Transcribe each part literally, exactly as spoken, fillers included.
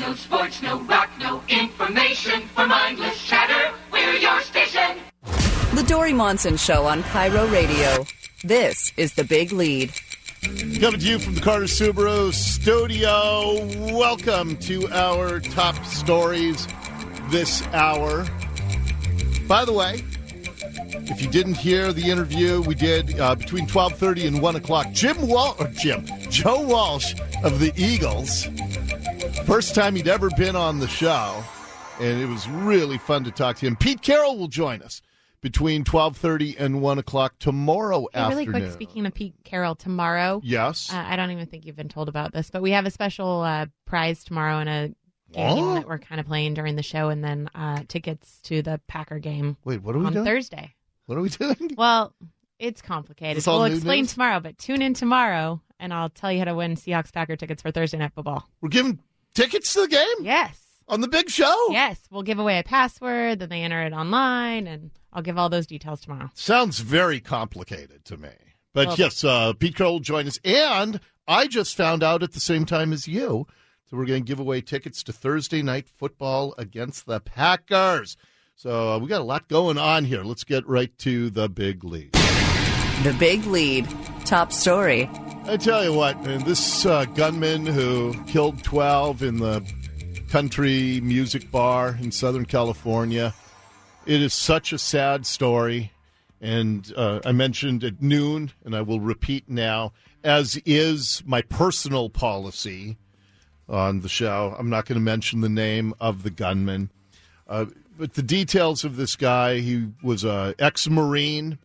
no sports, no rock, no information. For mindless chatter, we're your station. The Dory Monson Show on Pyro Radio. This is The Big Lead. Coming to you from the Carter Subaru studio. Welcome to our top stories this hour. By the way, if you didn't hear the interview we did uh, between twelve thirty and one o'clock, Jim Wal- or Jim, Joe Walsh of the Eagles, first time he'd ever been on the show, and it was really fun to talk to him. Pete Carroll will join us between twelve thirty and one o'clock tomorrow hey, afternoon. Really quick, speaking of Pete Carroll, tomorrow. Yes. Uh, I don't even think you've been told about this, but we have a special uh, prize tomorrow in a game oh. that we're kind of playing during the show, and then uh, tickets to the Packer game Wait, what are we on doing? Thursday. What are we doing? Well, it's complicated. It's all We'll new explain news? tomorrow, but tune in tomorrow, and I'll tell you how to win Seahawks Packer tickets for Thursday Night Football. We're giving tickets to the game? Yes. On the big show? Yes. We'll give away a password, then they enter it online, and I'll give all those details tomorrow. Sounds very complicated to me. But Well, yes, uh, Pete Carroll will join us. And I just found out at the same time as you, so we're going to give away tickets to Thursday Night Football against the Packers. So uh, we got a lot going on here. Let's get right to the big lead. The Big Lead. Top story. I tell you what, man, this uh, gunman who killed twelve in the country music bar in Southern California, it is such a sad story. And uh, I mentioned at noon, and I will repeat now, as is my personal policy on the show. I'm not going to mention the name of the gunman. Uh, but the details of this guy, he was an ex-Marine.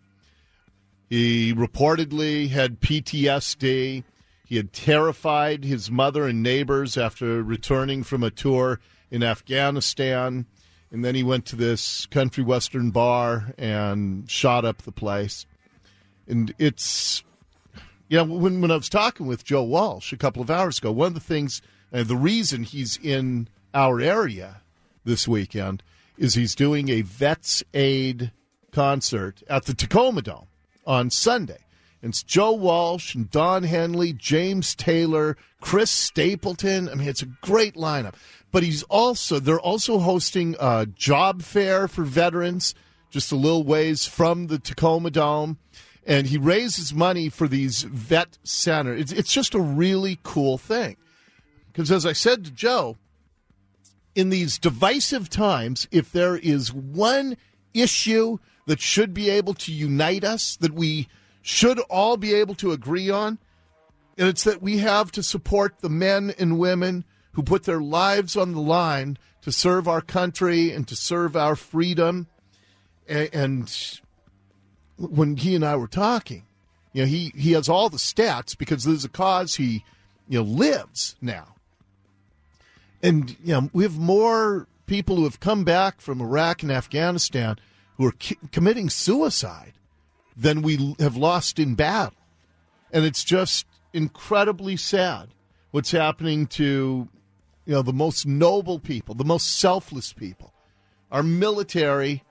He reportedly had P T S D. He had terrified his mother and neighbors after returning from a tour in Afghanistan. And then he went to this country western bar and shot up the place. And it's, you know, when, when I was talking with Joe Walsh a couple of hours ago, one of the things, and the reason he's in our area this weekend is he's doing a Vets Aid concert at the Tacoma Dome on Sunday. And it's Joe Walsh and Don Henley, James Taylor, Chris Stapleton. I mean, it's a great lineup. But he's also they're also hosting a job fair for veterans just a little ways from the Tacoma Dome. And he raises money for these vet centers. It's, it's just a really cool thing. Because as I said to Joe, in these divisive times, if there is one issue that should be able to unite us, that we should all be able to agree on, and it's that we have to support the men and women who put their lives on the line to serve our country and to serve our freedom. And when he and I were talking, you know, he, he has all the stats because there's a cause he, you know, lives now. And, you know, we have more people who have come back from Iraq and Afghanistan who are ki- committing suicide than we have lost in battle. And it's just incredibly sad what's happening to, you know, the most noble people, the most selfless people. Our military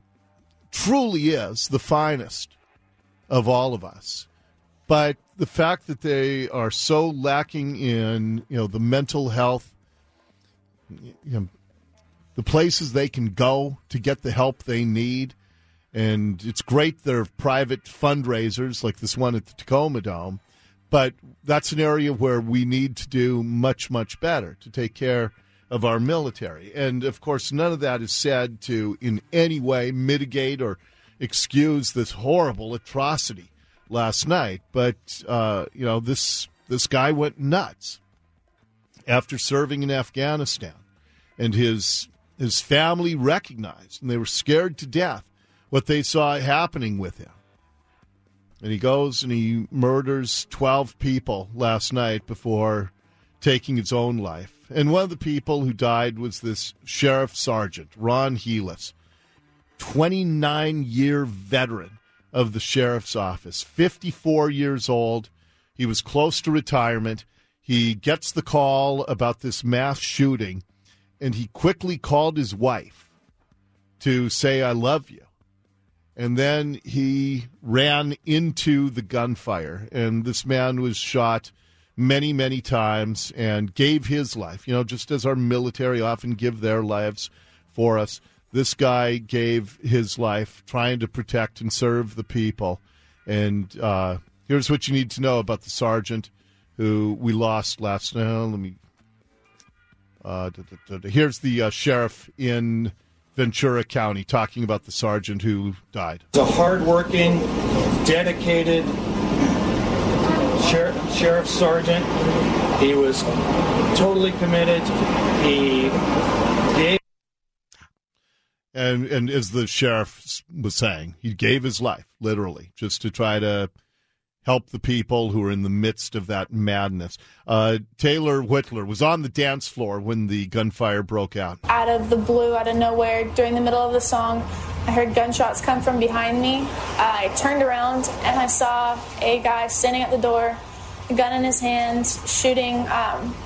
truly is the finest of all of us. But the fact that they are so lacking in, you know, the mental health, you know, the places they can go to get the help they need. And it's great there are private fundraisers like this one at the Tacoma Dome, but that's an area where we need to do much, much better to take care of our military. And, of course, none of that is said to in any way mitigate or excuse this horrible atrocity last night. But, uh, you know, this this guy went nuts after serving in Afghanistan. And his his family recognized, and they were scared to death, what they saw happening with him. And he goes and he murders twelve people last night before taking his own life. And one of the people who died was this sheriff sergeant, Ron Heelis, twenty-nine-year veteran of the sheriff's office, fifty-four years old. He was close to retirement. He gets the call about this mass shooting, and he quickly called his wife to say, "I love you." And then he ran into the gunfire, and this man was shot many, many times and gave his life, you know, just as our military often give their lives for us. This guy gave his life trying to protect and serve the people. And uh, here's what you need to know about the sergeant who we lost last night. Let me. Uh, da, da, da, here's the uh, sheriff in Ventura County talking about the sergeant who died. He's a hardworking, dedicated sheriff, sheriff sergeant. He was totally committed. He gave. And, and as the sheriff was saying, he gave his life, literally, just to try to help the people who are in the midst of that madness. Uh, Taylor Whitler was on the dance floor when the gunfire broke out. Out of the blue, out of nowhere, during the middle of the song, I heard gunshots come from behind me. Uh, I turned around and I saw a guy standing at the door, a gun in his hand, shooting. Um,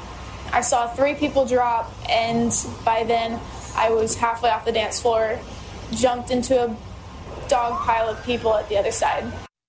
I saw three people drop, and by then I was halfway off the dance floor, jumped into a dog pile of people at the other side.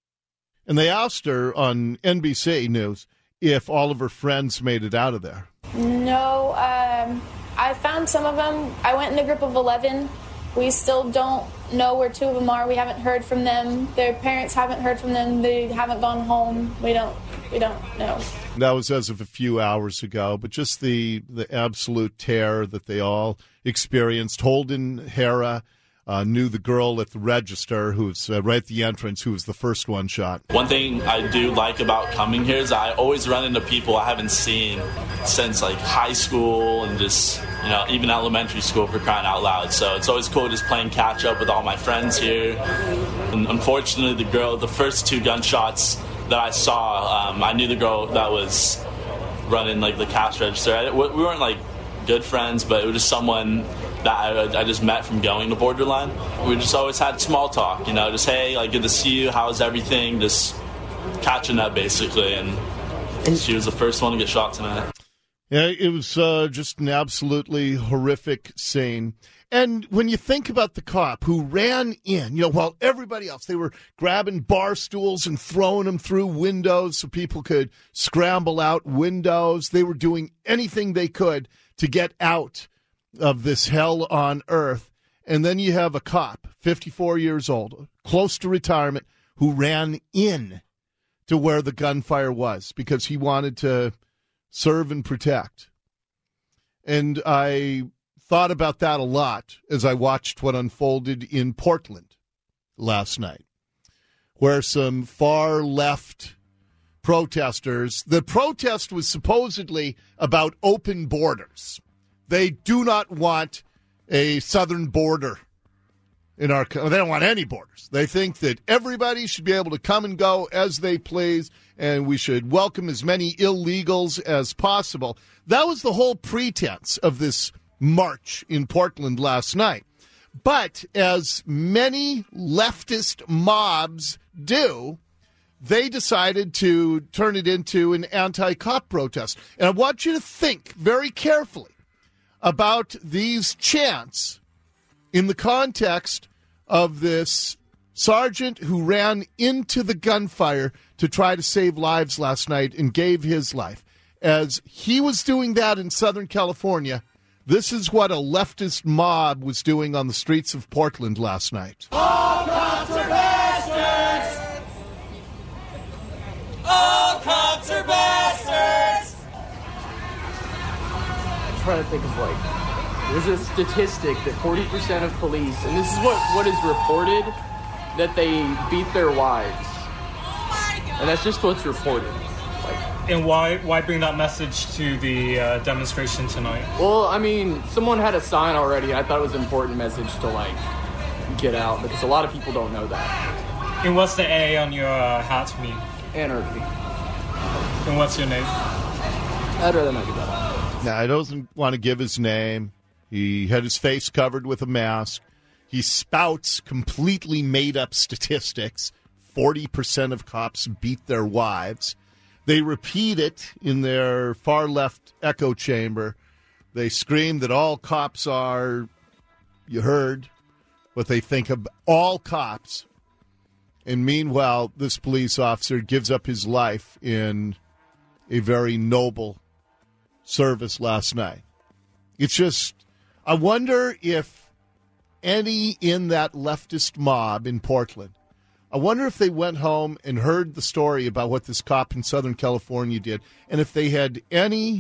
And they asked her on N B C News if all of her friends made it out of there. No, um, I found some of them. I went in a group of eleven. We still don't know where two of them are. We haven't heard from them. Their parents haven't heard from them. They haven't gone home. We don't. We don't know. That was as of a few hours ago, but just the the absolute terror that they all experienced. Holden Hara uh, knew the girl at the register who was uh, right at the entrance, who was the first one shot. One thing I do like about coming here is I always run into people I haven't seen since like high school and just, you know, even elementary school, for crying out loud. So it's always cool just playing catch up with all my friends here. And unfortunately, the girl, the first two gunshots that I saw, um, I knew the girl that was running like the cash register. I, we weren't like good friends, but it was just someone that I, I just met from going to Borderline. We just always had small talk, you know, just, hey, like, good to see you, how's everything, just catching up, basically, and, and she was the first one to get shot tonight. Yeah, it was uh, just an absolutely horrific scene. And when you think about the cop who ran in, you know, while everybody else, they were grabbing bar stools and throwing them through windows so people could scramble out windows. They were doing anything they could to get out of this hell on earth. And then you have a cop, fifty-four years old, close to retirement, who ran in to where the gunfire was because he wanted to serve and protect. And I thought about that a lot as I watched what unfolded in Portland last night, where some far left protesters, the protest was supposedly about open borders. They do not want a southern border in our country. They don't want any borders. They think that everybody should be able to come and go as they please, and we should welcome as many illegals as possible. That was the whole pretense of this march in Portland last night. But as many leftist mobs do, they decided to turn it into an anti-cop protest. And I want you to think very carefully about these chants in the context of this sergeant who ran into the gunfire to try to save lives last night and gave his life. As he was doing that in Southern California, this is what a leftist mob was doing on the streets of Portland last night. All cops are bastards! All cops are bastards! I'm trying to think of, like, there's a statistic that forty percent of police, and this is what, what is reported, that they beat their wives. And that's just what's reported. Like, and why why bring that message to the uh, demonstration tonight? Well, I mean, someone had a sign already. I thought it was an important message to, like, get out, because a lot of people don't know that. And what's the A on your uh, hat mean? Anarchy. And what's your name? I'd rather not do that. Now, he doesn't want to give his name. He had his face covered with a mask. He spouts completely made-up statistics. forty percent of cops beat their wives. They repeat it in their far-left echo chamber. They scream that all cops are, you heard, what they think of all cops. And meanwhile, this police officer gives up his life in a very noble service last night. It's just, I wonder if any in that leftist mob in Portland, I wonder if they went home and heard the story about what this cop in Southern California did, and if they had any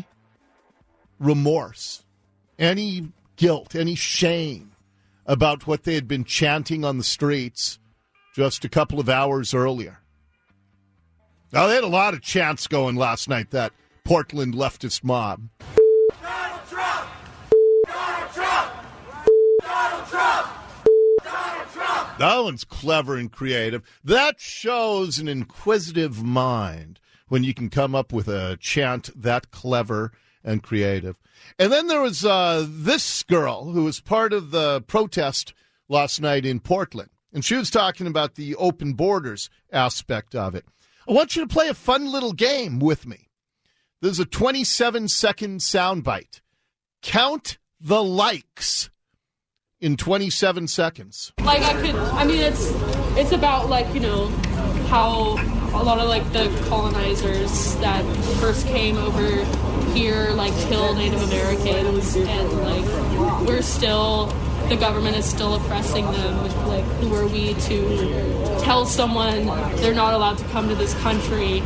remorse, any guilt, any shame about what they had been chanting on the streets just a couple of hours earlier. Now, they had a lot of chants going last night, that Portland leftist mob. Donald Trump! Donald Trump! Donald Trump! Donald Trump! That one's clever and creative. That shows an inquisitive mind when you can come up with a chant that clever and creative. And then there was uh, this girl who was part of the protest last night in Portland, and she was talking about the open borders aspect of it. I want you to play a fun little game with me. There's a twenty-seven second soundbite. Count the likes in twenty-seven seconds. Like, I could, I mean, it's it's about, like, you know, how a lot of, like, the colonizers that first came over here, like, killed Native Americans, and, like, we're still, the government is still oppressing them. Like, who are we to tell someone they're not allowed to come to this country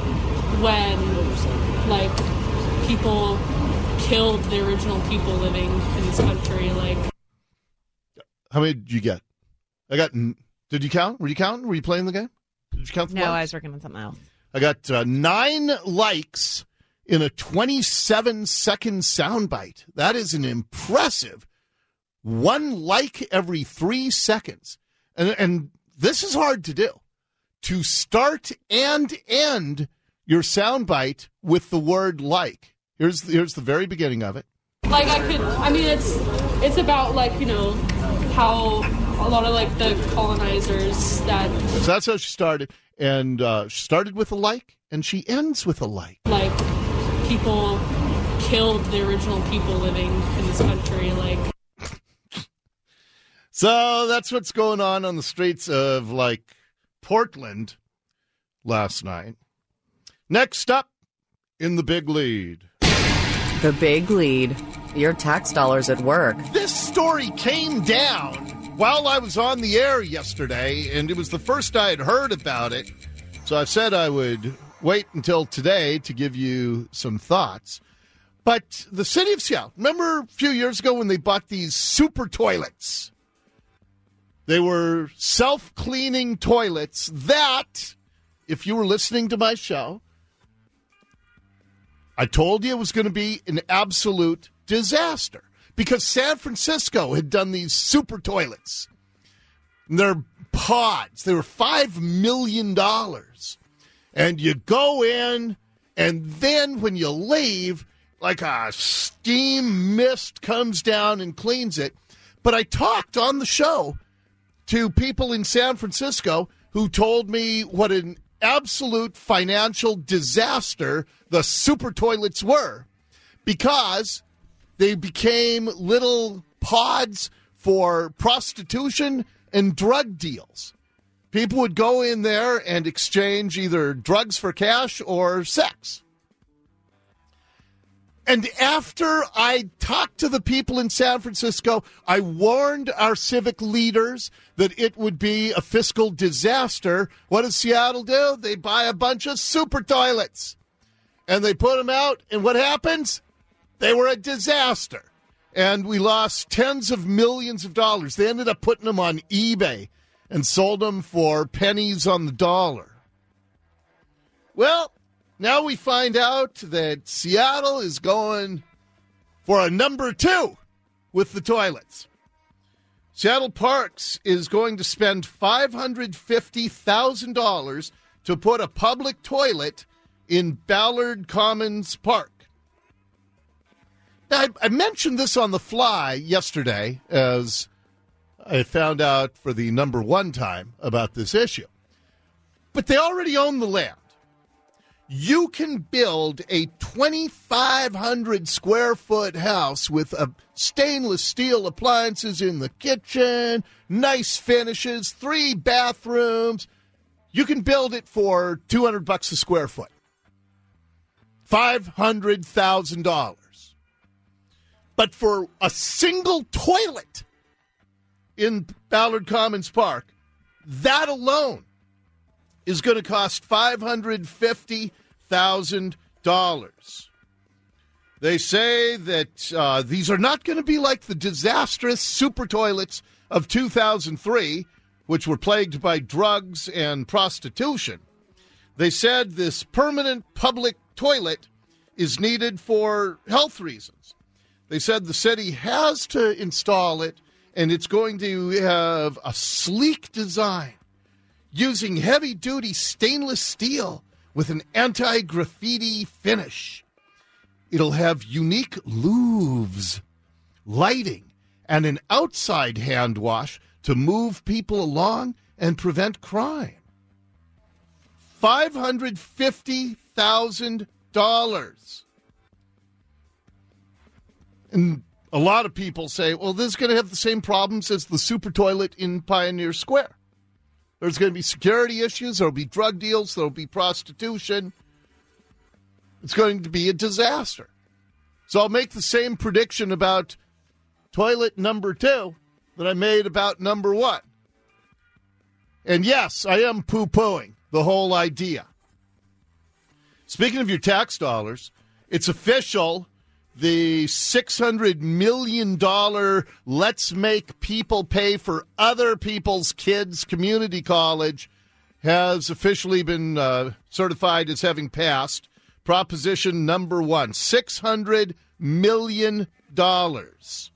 when, like, people killed the original people living in this country? Like, how many did you get? I got, did you count? Were you counting? Were you playing the game? Did you count the No, likes? I was working on something else. I got uh, nine likes in a twenty-seven second soundbite. That is an impressive one like every three seconds. And, and this is hard to do. To start and end your soundbite with the word like. Here's, here's the very beginning of it. like, I could, I mean, it's it's about, like, you know, how a lot of, like, the colonizers that... So that's how she started. And uh, she started with a like, and she ends with a like. Like, people killed the original people living in this country, like... So that's what's going on on the streets of, like, Portland last night. Next up, in the big lead. The big lead. Your tax dollars at work. This story came down while I was on the air yesterday, and it was the first I had heard about it. So I said I would wait until today to give you some thoughts. But the city of Seattle, remember a few years ago when they bought these super toilets? They were self-cleaning toilets that, if you were listening to my show, I told you it was going to be an absolute disaster because San Francisco had done these super toilets. They're pods. They were five million dollars. And you go in, and then when you leave, like a steam mist comes down and cleans it. But I talked on the show to people in San Francisco who told me what an absolute financial disaster the super toilets were because they became little pods for prostitution and drug deals. People would go in there and exchange either drugs for cash or sex. And after I talked to the people in San Francisco, I warned our civic leaders that it would be a fiscal disaster. What does Seattle do? They buy a bunch of super toilets. And they put them out, and what happens? They were a disaster. And we lost tens of millions of dollars. They ended up putting them on eBay and sold them for pennies on the dollar. Well, now we find out that Seattle is going for a number two with the toilets. Seattle Parks is going to spend five hundred fifty thousand dollars to put a public toilet in Ballard Commons Park. Now, I, I mentioned this on the fly yesterday as I found out for the number one time about this issue. But they already own the land. You can build a twenty-five hundred square foot house with a stainless steel appliances in the kitchen, nice finishes, three bathrooms. You can build it for two hundred bucks a square foot. five hundred thousand dollars. But for a single toilet in Ballard Commons Park, that alone is going to cost five hundred fifty thousand dollars. They say that uh, these are not going to be like the disastrous super toilets of two thousand three, which were plagued by drugs and prostitution. They said this permanent public toilet is needed for health reasons. They said the city has to install it, and it's going to have a sleek design using heavy-duty stainless steel with an anti-graffiti finish. It'll have unique louvres, lighting, and an outside hand wash to move people along and prevent crime. five hundred fifty thousand dollars. And a lot of people say, well, this is going to have the same problems as the super toilet in Pioneer Square. There's going to be security issues. There'll be drug deals. There'll be prostitution. It's going to be a disaster. So I'll make the same prediction about toilet number two that I made about number one. And yes, I am poo-pooing the whole idea. Speaking of your tax dollars, it's official. The six hundred million dollars Let's Make People Pay for Other People's Kids community college has officially been uh, certified as having passed. Proposition number one, six hundred million dollars.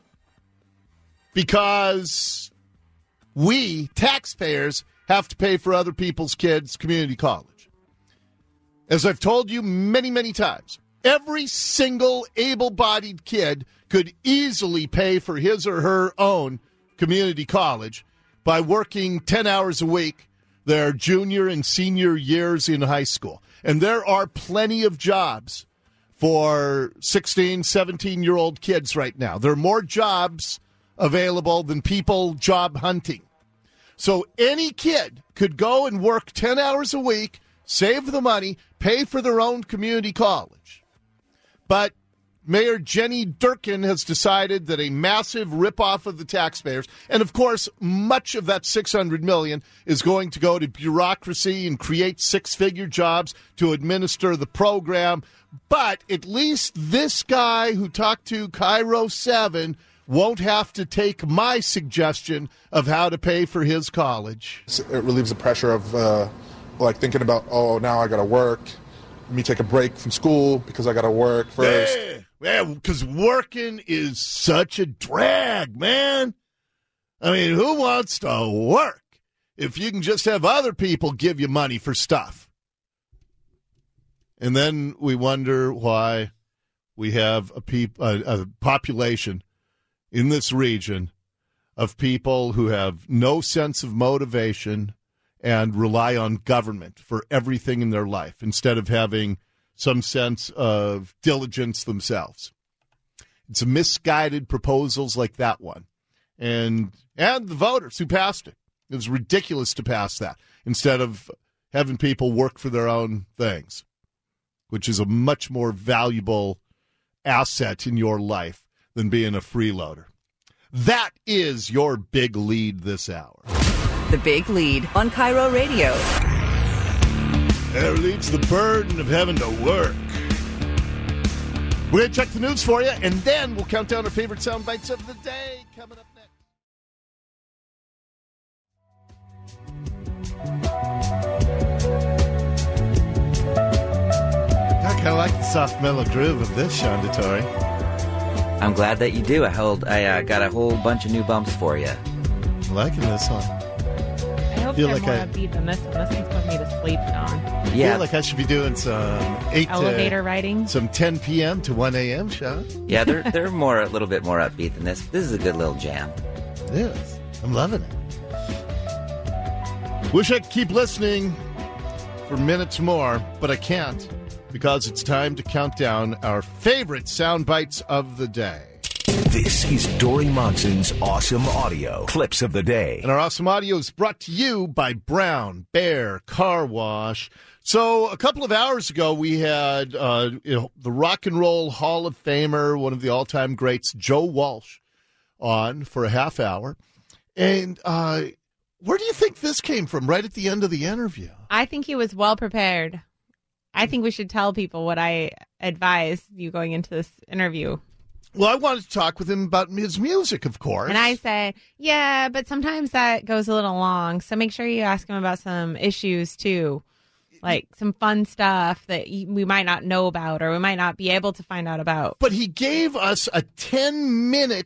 Because we, taxpayers, have to pay for other people's kids' community college. As I've told you many, many times, every single able-bodied kid could easily pay for his or her own community college by working ten hours a week their junior and senior years in high school. And there are plenty of jobs for sixteen, seventeen-year-old kids right now. There are more jobs available than people job hunting. So any kid could go and work ten hours a week, save the money, pay for their own community college. But Mayor Jenny Durkin has decided that a massive ripoff of the taxpayers, and of course, much of that six hundred million dollars is going to go to bureaucracy and create six-figure jobs to administer the program. But at least this guy who talked to Cairo seven won't have to take my suggestion of how to pay for his college. It relieves the pressure of uh, like thinking about, oh, now I got to work. Let me take a break from school because I got to work first. Yeah, yeah, because working is such a drag, man. I mean, who wants to work if you can just have other people give you money for stuff? And then we wonder why we have a, peop- a, a population in this region of people who have no sense of motivation and rely on government for everything in their life instead of having some sense of diligence themselves. It's misguided proposals like that one. And and the voters who passed it. It was ridiculous to pass that instead of having people work for their own things, which is a much more valuable asset in your life than being a freeloader. That is your big lead this hour. The Big Lead on Cairo Radio. There leads the burden of having to work. We're going to check the news for you, and then we'll count down our favorite sound bites of the day coming up next. I kind of like the soft mellow groove of this, Sean Dettori. I'm glad that you do. I held, I uh, got a whole bunch of new bumps for you. I'm liking this one. I hope Feel they're like more I- upbeat than this one. This one's putting me to sleep, Sean. I Yeah. feel like I should be doing some eight Elevator to, riding. some ten p.m. to one a.m. show. Yeah, they're they're more a little bit more upbeat than this. This is a good little jam. It is. I'm loving it. Wish I could keep listening for minutes more, but I can't because it's time to count down our favorite sound bites of the day. This is Dory Monson's Awesome Audio Clips of the Day. And our Awesome Audio is brought to you by Brown Bear Car Wash. So a couple of hours ago, we had uh, you know, the Rock and Roll Hall of Famer, one of the all-time greats, Joe Walsh, on for a half hour. And uh, where do you think this came from right at the end of the interview? I think he was well prepared. I think we should tell people what I advise you going into this interview. Well, I wanted to talk with him about his music, of course. And I said, yeah, but sometimes that goes a little long. So make sure you ask him about some issues, too. Like some fun stuff that we might not know about or we might not be able to find out about. But he gave us a ten-minute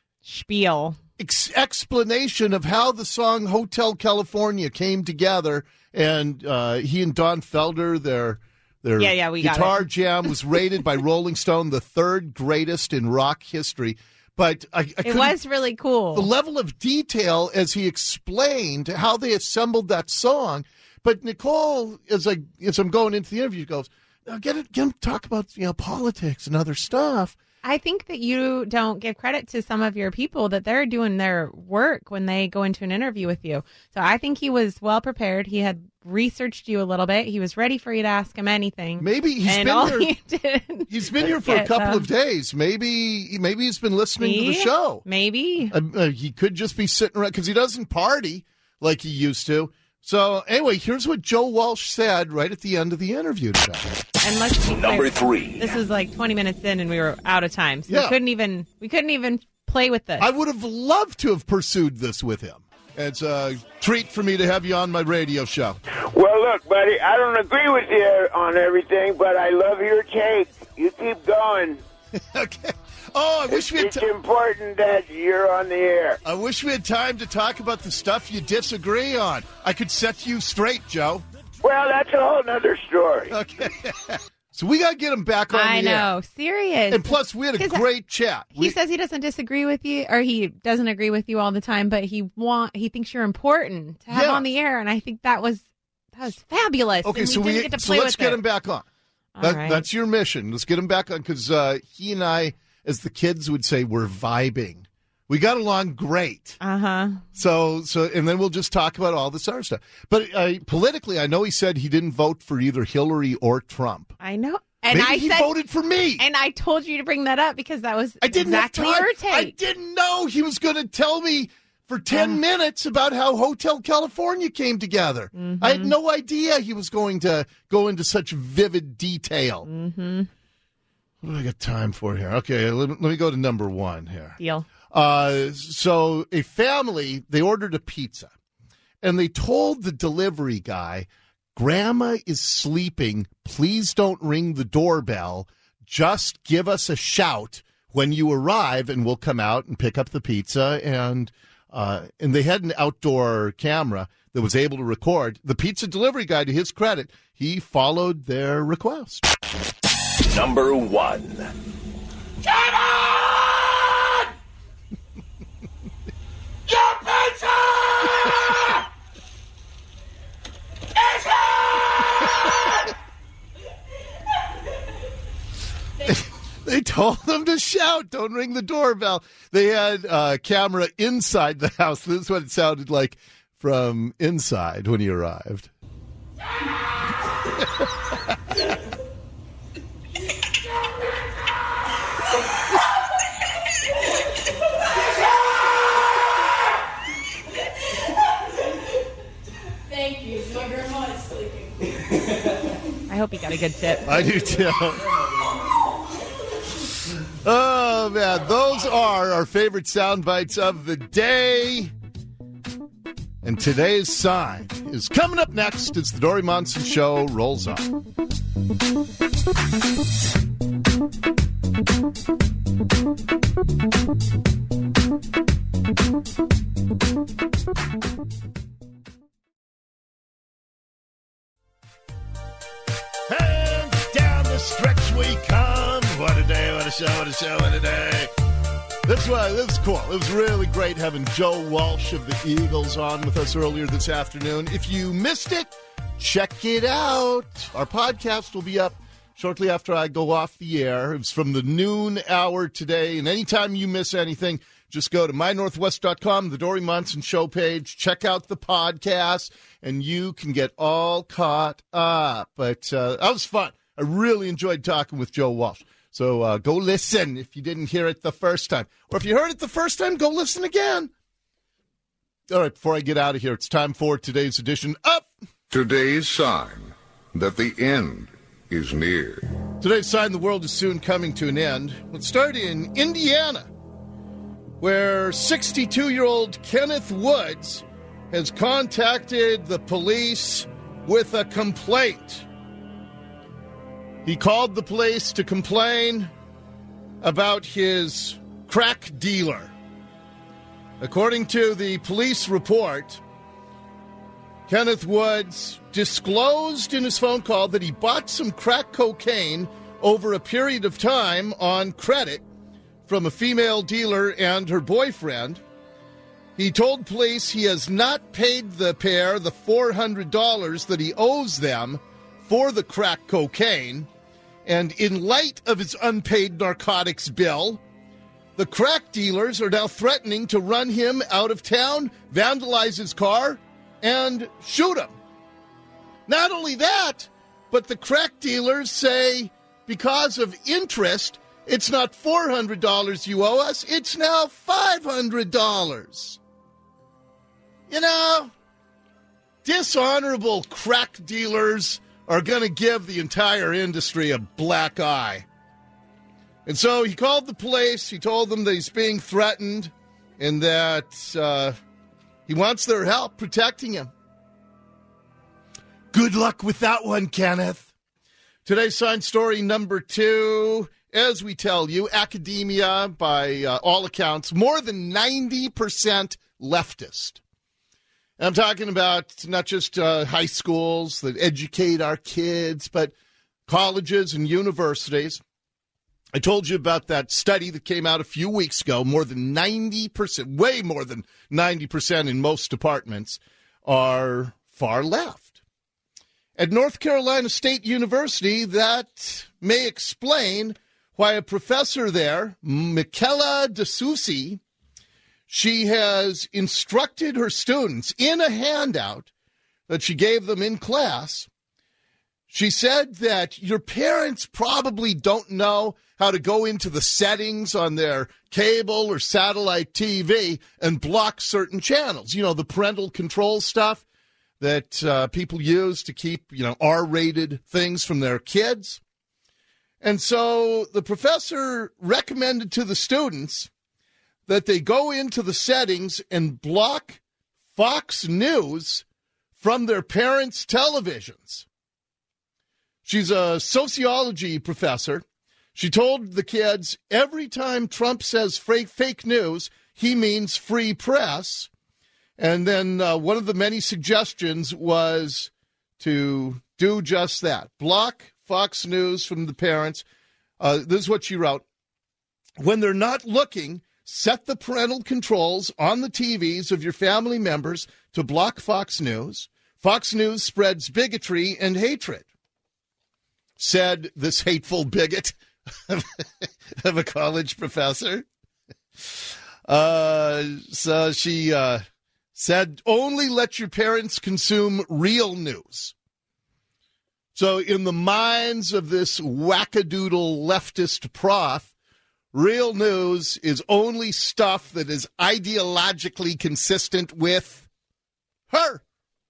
spiel ex- explanation of how the song Hotel California came together. And uh, he and Don Felder, their... Their yeah, yeah, we got guitar it. jam was rated by Rolling Stone the third greatest in rock history. But I, I it was really cool. The level of detail as he explained how they assembled that song. But Nicole, as I as I'm going into the interview, goes, now get it, get him to talk about you know politics and other stuff. I think that you don't give credit to some of your people that they're doing their work when they go into an interview with you. So I think he was well prepared. He had researched you a little bit. He was ready for you to ask him anything. Maybe he's and been all here. He did he's been here for a couple them. of days. Maybe maybe he's been listening See? to the show. Maybe uh, uh, he could just be sitting around because he doesn't party like he used to. So anyway, here's what Joe Walsh said right at the end of the interview today. And let's be clear, Number three. This was like twenty minutes in, and we were out of time, so Yeah. we couldn't even we couldn't even play with this. I would have loved to have pursued this with him. It's a treat for me to have you on my radio show. Well, look, buddy, I don't agree with you on everything, but I love your take. You keep going. Okay. Oh, I wish we had It's important that you're on the air. I wish we had time to talk about the stuff you disagree on. I could set you straight, Joe. Well, that's a whole nother story. Okay. So we got to get him back on I the air. know, serious. And plus, we had a 'Cause great chat. He We, says he doesn't disagree with you, or he doesn't agree with you all the time, but he want he thinks you're important to have Yeah. on the air, and I think that was that was fabulous. okay, and so we we didn't get to so play let's with get it. him back on. All That, right. That's your mission. Let's get him back on because uh, he and I, as the kids would say, we're vibing. We got along great. Uh huh. So, so, and then we'll just talk about all this other stuff. But uh, politically, I know he said he didn't vote for either Hillary or Trump. I know. And Maybe I he said, voted for me. And I told you to bring that up because that was I didn't exactly have time. your take. I didn't know he was going to tell me for ten Uh. minutes about how Hotel California came together. Mm-hmm. I had no idea he was going to go into such vivid detail. Mm-hmm. What do I got time for here? Okay, let, let me go to number one here. Deal. Uh, so a family, they ordered a pizza, and they told the delivery guy, Grandma is sleeping. Please don't ring the doorbell. Just give us a shout when you arrive, and we'll come out and pick up the pizza. And uh, and they had an outdoor camera that was able to record. The pizza delivery guy, to his credit, he followed their request. Number one. Kevin! Your pizza! It's here! They told them to shout, don't ring the doorbell. They had a camera inside the house. This is what it sounded like from inside when he arrived. Thank you. My grandma is sleeping. I hope you got a good tip. I do too. Oh, man. Those are our favorite sound bites of the day. And today's sign is coming up next as the Dory Monson Show rolls on. And down the stretch we come. What a day, what a show, what a show, what a day. That's why this is cool. It was really great having Joe Walsh of the Eagles on with us earlier this afternoon. If you missed it, check it out. Our podcast will be up shortly after I go off the air. It was from the noon hour today. And anytime you miss anything, just go to my northwest dot com, the Dory Monson Show page, check out the podcast, and you can get all caught up. But uh, that was fun. I really enjoyed talking with Joe Walsh. So uh, go listen if you didn't hear it the first time. Or if you heard it the first time, go listen again. All right, before I get out of here, it's time for today's edition of Today's Sign That the End is Near. Today's sign the world is soon coming to an end. Let's start in Indiana, where sixty-two-year-old Kenneth Woods has contacted the police with a complaint. He called the police to complain about his crack dealer. According to the police report, Kenneth Woods disclosed in his phone call that he bought some crack cocaine over a period of time on credit from a female dealer and her boyfriend. He told police he has not paid the pair the four hundred dollars that he owes them for the crack cocaine. And in light of his unpaid narcotics bill, the crack dealers are now threatening to run him out of town, vandalize his car, and shoot him. Not only that, but the crack dealers say because of interest, it's not four hundred dollars you owe us, it's now five hundred dollars. You know, dishonorable crack dealers are going to give the entire industry a black eye. And so he called the police. He told them that he's being threatened and that uh, he wants their help protecting him. Good luck with that one, Kenneth. Today's sign story number two. As we tell you, academia, by uh, all accounts, more than ninety percent leftist. And I'm talking about not just uh, high schools that educate our kids, but colleges and universities. I told you about that study that came out a few weeks ago. More than ninety percent, way more than ninety percent in most departments, are far left. At North Carolina State University, that may explain why a professor there, Michaela DeSoucy, she has instructed her students in a handout that she gave them in class. She said that your parents probably don't know how to go into the settings on their cable or satellite T V and block certain channels. You know, the parental control stuff that uh, people use to keep, you know, R-rated things from their kids. And so the professor recommended to the students that they go into the settings and block Fox News from their parents' televisions. She's a sociology professor. She told the kids every time Trump says fake news, he means free press. And then uh, one of the many suggestions was to do just that. Block Fox News from the parents. Uh, this is what she wrote. When they're not looking, set the parental controls on the T Vs of your family members to block Fox News. Fox News spreads bigotry and hatred, said this hateful bigot of a college professor. Uh, so she uh, said, only let your parents consume real news. So in the minds of this wackadoodle leftist prof, real news is only stuff that is ideologically consistent with her.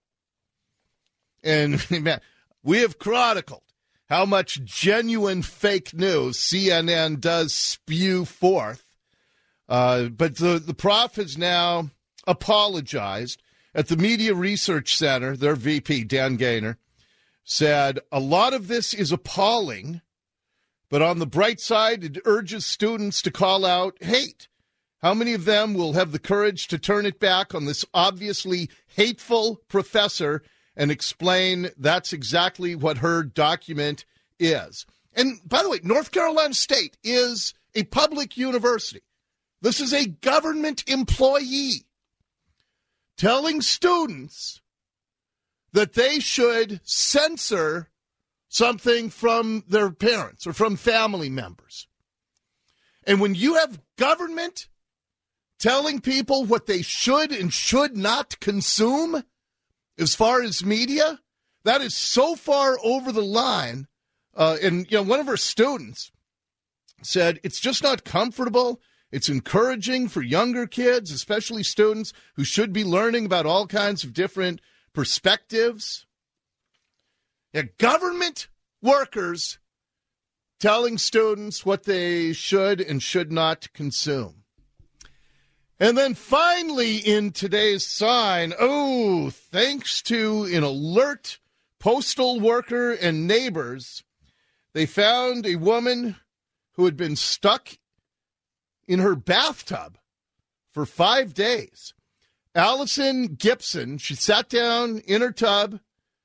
And man, we have chronicled how much genuine fake news C N N does spew forth. Uh, but the, the prof has now apologized. At the Media Research Center, their V P, Dan Gaynor, said, a lot of this is appalling, but on the bright side, it urges students to call out hate. How many of them will have the courage to turn it back on this obviously hateful professor and explain that's exactly what her document is? And by the way, North Carolina State is a public university. This is a government employee telling students that they should censor something from their parents or from family members. And when you have government telling people what they should and should not consume as far as media, that is so far over the line. Uh, and, you know, one of our students said it's just not comfortable. It's encouraging for younger kids, especially students who should be learning about all kinds of different perspectives. Yeah, government workers telling students what they should and should not consume. And then finally in today's sign, oh, thanks to an alert postal worker and neighbors, they found a woman who had been stuck in her bathtub for five days. Allison Gibson, she sat down in her tub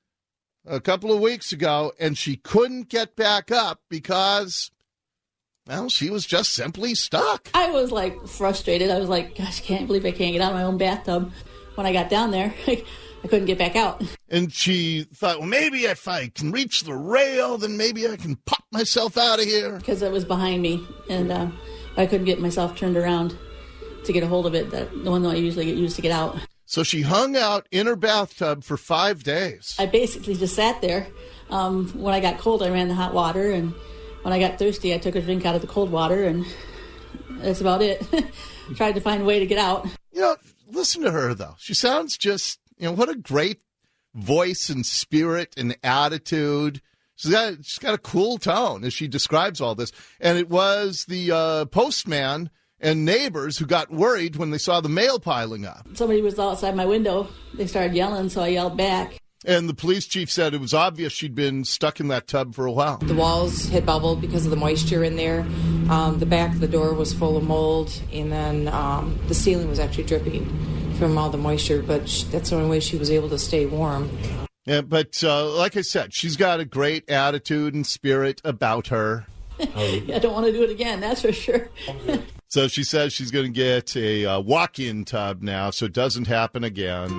a couple of weeks ago, and she couldn't get back up because, well, she was just simply stuck. I was, like, frustrated. I was like, gosh, I can't believe I can't get out of my own bathtub. When I got down there, I couldn't get back out. And she thought, well, maybe if I can reach the rail, then maybe I can pop myself out of here. Because it was behind me, and uh, I couldn't get myself turned around to get a hold of it, that the one that I usually get used to get out. So she hung out in her bathtub for five days. I basically just sat there. Um, when I got cold, I ran the hot water, and when I got thirsty, I took a drink out of the cold water, and that's about it. Tried to find a way to get out. You know, listen to her, though. She sounds just, you know, what a great voice and spirit and attitude. She's got, she's got a cool tone as she describes all this. And it was the uh, postman and neighbors who got worried when they saw the mail piling up. Somebody was outside my window. They started yelling, so I yelled back. And the police chief said it was obvious she'd been stuck in that tub for a while. The walls had bubbled because of the moisture in there. Um, the back of the door was full of mold, and then um, the ceiling was actually dripping from all the moisture, but she, that's the only way she was able to stay warm. Yeah, but uh, like I said, she's got a great attitude and spirit about her. I don't want to do it again, that's for sure. So she says she's going to get a uh, walk-in tub now so it doesn't happen again.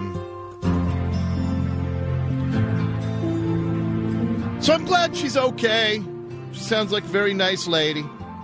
So I'm glad she's okay. She sounds like a very nice lady.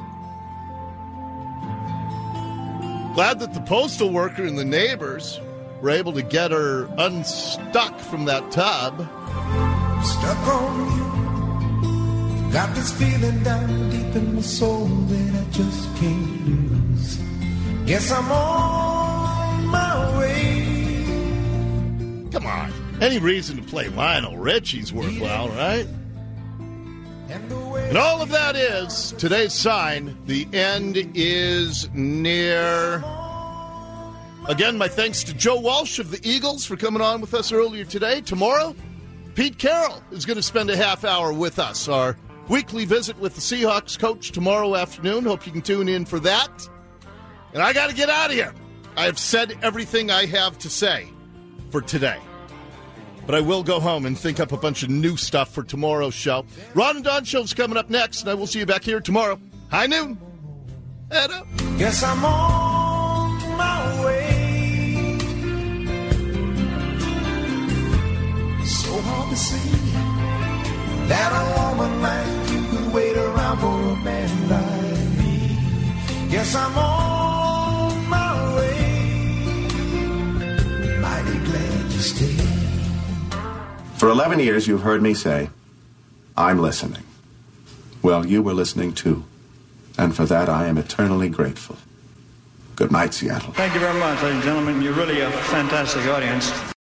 Glad that the postal worker and the neighbors were able to get her unstuck from that tub. Stuck on you. Got this feeling down deep in my soul that I just can't lose. Guess I'm on my way. Come on. Any reason to play Lionel Richie's worthwhile, right? And all of that is today's sign. The end is near. Again, my thanks to Joe Walsh of the Eagles for coming on with us earlier today. Tomorrow, Pete Carroll is going to spend a half hour with us. Our weekly visit with the Seahawks coach tomorrow afternoon. Hope you can tune in for that. And I got to get out of here. I have said everything I have to say for today. But I will go home and think up a bunch of new stuff for tomorrow's show. Ron and Don show's coming up next, and I will see you back here tomorrow. High noon. Head up. Guess I'm on my way. So hard to see that a woman like you could wait around for a man like me. Guess I'm on my way. Mighty glad you stayed. For eleven years, you've heard me say, I'm listening. Well, you were listening too. And for that, I am eternally grateful. Good night, Seattle. Thank you very much, ladies and gentlemen. You're really a fantastic audience.